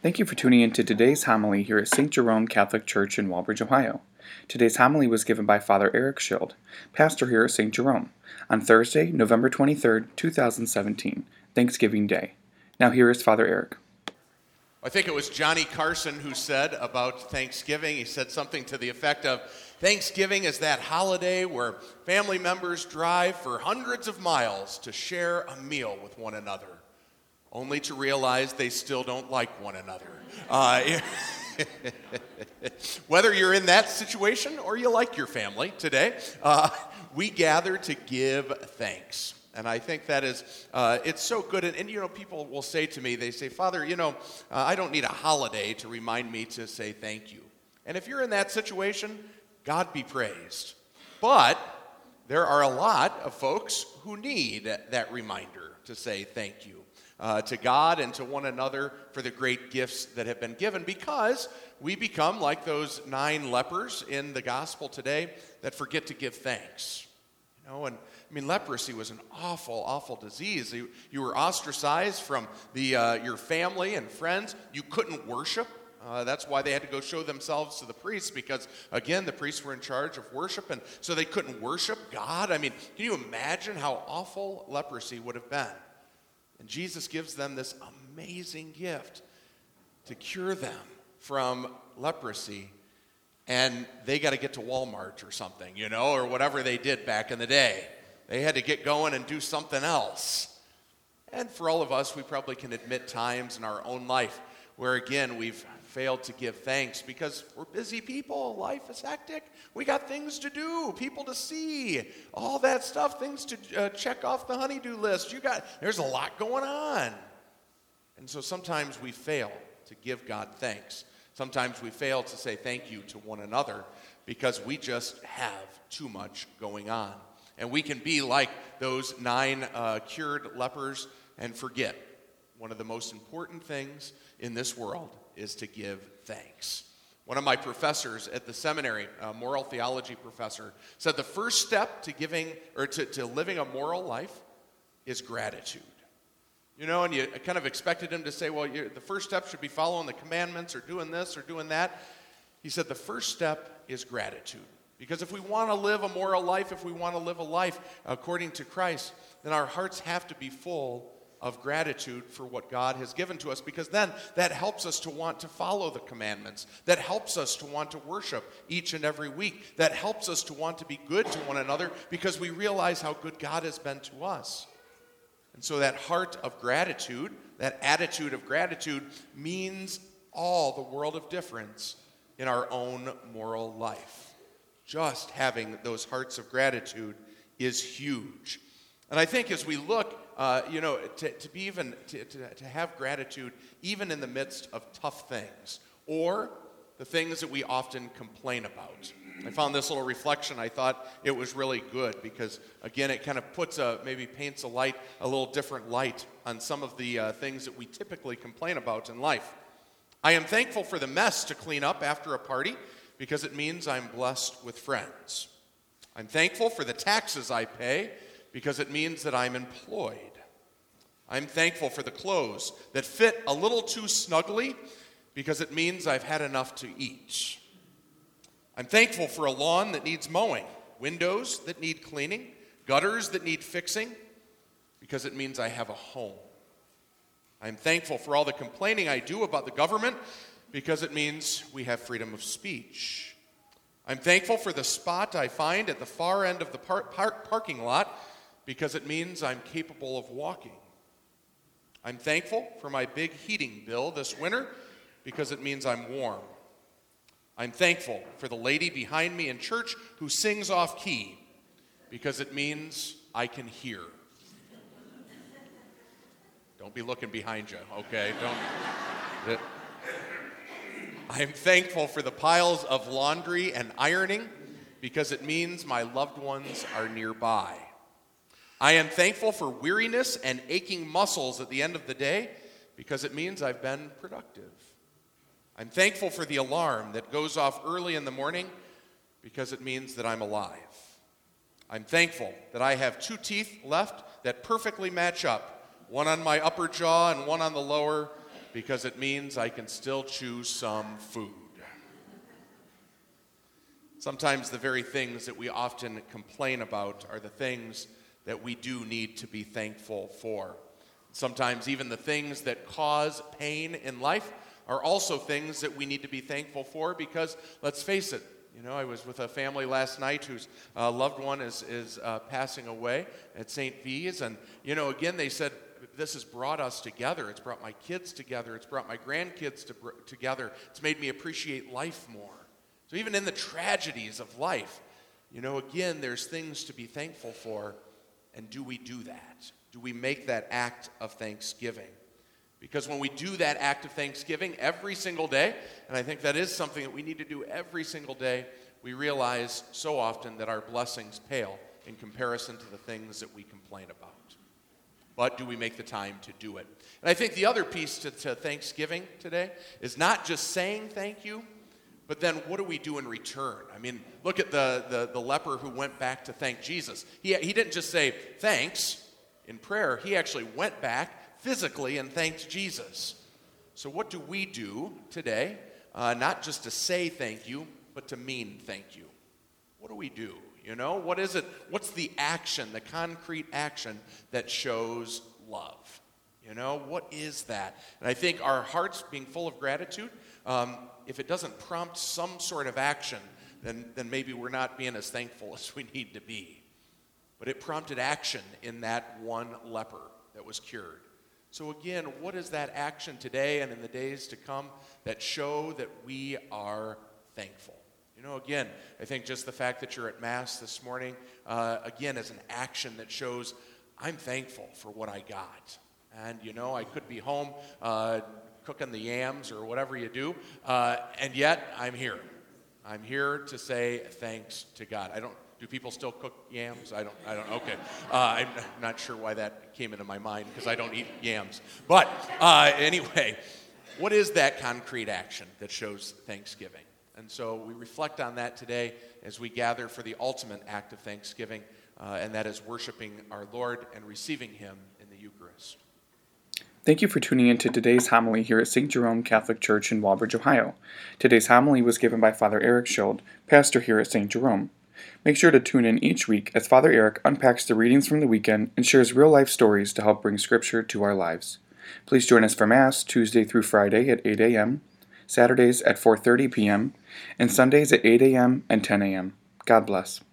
Thank you for tuning in to today's homily here at St. Jerome Catholic Church in Walbridge, Ohio. Today's homily was given by Father Eric Schild, pastor here at St. Jerome, on Thursday, November 23rd, 2017, Thanksgiving Day. Now here is Father Eric. I think it was Johnny Carson who said about Thanksgiving, he said something to the effect of, Thanksgiving is that holiday where family members drive for hundreds of miles to share a meal with one another, only to realize they still don't like one another. Whether you're in that situation or you like your family today, we gather to give thanks. And I think that is, it's so good. And people will say to me, they say, Father, I don't need a holiday to remind me to say thank you. And if you're in that situation, God be praised. But there are a lot of folks who need that reminder to say thank you to God and to one another for the great gifts that have been given, because we become like those 9 lepers in the gospel today that forget to give thanks. Leprosy was an awful, awful disease. You were ostracized from your family and friends. You couldn't worship. That's why they had to go show themselves to the priests, because, again, the priests were in charge of worship, and so they couldn't worship God. Can you imagine how awful leprosy would have been? And Jesus gives them this amazing gift to cure them from leprosy, and they got to get to Walmart or something, or whatever they did back in the day. They had to get going and do something else. And for all of us, we probably can admit times in our own life where, again, we've failed to give thanks because we're busy people. Life is hectic. We got things to do, people to see, all that stuff, things to check off the honey-do list. There's a lot going on. And so sometimes we fail to give God thanks. Sometimes we fail to say thank you to one another because we just have too much going on. And we can be like those 9 cured lepers and forget one of the most important things in this world is to give thanks. One of my professors at the seminary, a moral theology professor, said the first step to giving or to living a moral life is gratitude. And you kind of expected him to say, well, the first step should be following the commandments or doing this or doing that. He said the first step is gratitude. Because if we want to live a moral life, if we want to live a life according to Christ, then our hearts have to be full of gratitude for what God has given to us, because then that helps us to want to follow the commandments. That helps us to want to worship each and every week. That helps us to want to be good to one another because we realize how good God has been to us. And so that heart of gratitude, that attitude of gratitude, means all the world of difference in our own moral life. Just having those hearts of gratitude is huge. And I think as we look, to have gratitude even in the midst of tough things or the things that we often complain about. I found this little reflection. I thought it was really good because, again, it kind of paints a little different light on some of the things that we typically complain about in life. I am thankful for the mess to clean up after a party, because it means I'm blessed with friends. I'm thankful for the taxes I pay because it means that I'm employed. I'm thankful for the clothes that fit a little too snugly because it means I've had enough to eat. I'm thankful for a lawn that needs mowing, windows that need cleaning, gutters that need fixing because it means I have a home. I'm thankful for all the complaining I do about the government because it means we have freedom of speech. I'm thankful for the spot I find at the far end of the parking lot because it means I'm capable of walking. I'm thankful for my big heating bill this winter because it means I'm warm. I'm thankful for the lady behind me in church who sings off key because it means I can hear. Don't be looking behind you, okay? I am thankful for the piles of laundry and ironing because it means my loved ones are nearby. I am thankful for weariness and aching muscles at the end of the day because it means I've been productive. I'm thankful for the alarm that goes off early in the morning because it means that I'm alive. I'm thankful that I have 2 teeth left that perfectly match up, one on my upper jaw and one on the lower, because it means I can still choose some food. Sometimes the very things that we often complain about are the things that we do need to be thankful for. Sometimes even the things that cause pain in life are also things that we need to be thankful for because, let's face it, I was with a family last night whose loved one is passing away at St. V's, and, again, they said, this has brought us together. It's brought my kids together. It's brought my grandkids together. It's made me appreciate life more. So even in the tragedies of life, again, there's things to be thankful for. And do we do that? Do we make that act of thanksgiving? Because when we do that act of thanksgiving every single day, and I think that is something that we need to do every single day, we realize so often that our blessings pale in comparison to the things that we complain about. But do we make the time to do it? And I think the other piece to Thanksgiving today is not just saying thank you, but then what do we do in return? I mean, look at the leper who went back to thank Jesus. He didn't just say thanks in prayer. He actually went back physically and thanked Jesus. So what do we do today, not just to say thank you, but to mean thank you? What do we do? What is it? What's the action, the concrete action that shows love? What is that? And I think our hearts being full of gratitude, if it doesn't prompt some sort of action, then maybe we're not being as thankful as we need to be. But it prompted action in that one leper that was cured. So again, what is that action today and in the days to come that show that we are thankful? Again, I think just the fact that you're at Mass this morning, again, is an action that shows I'm thankful for what I got. And, I could be home cooking the yams or whatever you do, and yet I'm here. I'm here to say thanks to God. Do people still cook yams? I don't, okay. I'm not sure why that came into my mind because I don't eat yams. But anyway, what is that concrete action that shows thanksgiving? And so we reflect on that today as we gather for the ultimate act of thanksgiving, and that is worshiping our Lord and receiving Him in the Eucharist. Thank you for tuning in to today's homily here at St. Jerome Catholic Church in Walbridge, Ohio. Today's homily was given by Father Eric Schild, pastor here at St. Jerome. Make sure to tune in each week as Father Eric unpacks the readings from the weekend and shares real-life stories to help bring Scripture to our lives. Please join us for Mass Tuesday through Friday at 8 a.m., Saturdays at 4:30 p.m., and Sundays at 8 a.m. and 10 a.m. God bless.